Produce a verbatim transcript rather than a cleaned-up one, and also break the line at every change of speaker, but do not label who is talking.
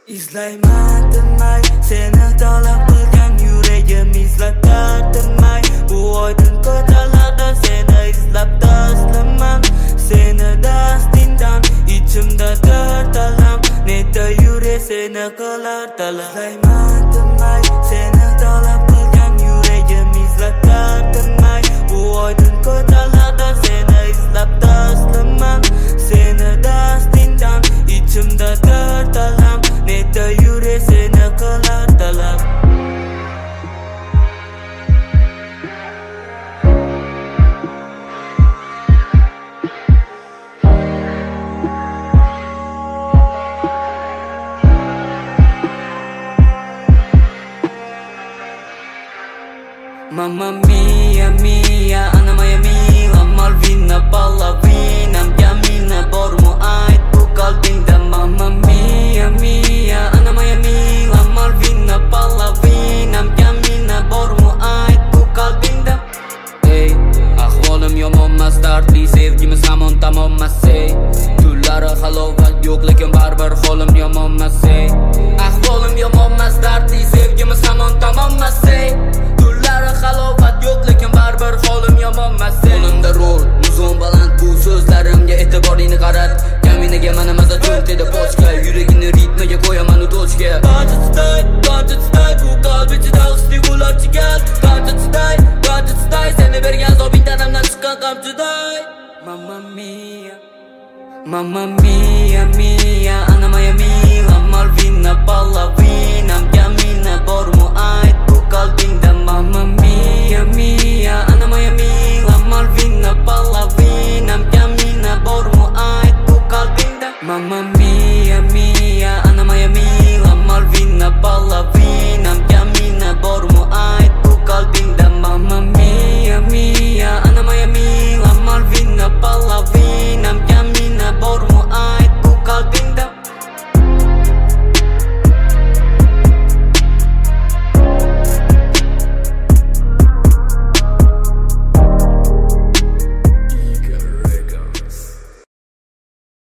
izlayman tinmay seni talab qilgan yuragim izlab tinmay bu oydin ko'chalarda seni izlab tashlaman seni dastingdan ichimda dard alam neta yurek seni qilar talab izlayman tinmay seni talab qilgan yuragim izlab tinmay bu oydin ko'chalarda seni izlab tashlaman seni dastingdan ichimda dard alam neta yurek seni qilar talab Mamma mia mia ana mia mila Malvina ballerina Gamina bormu ait bu kalbing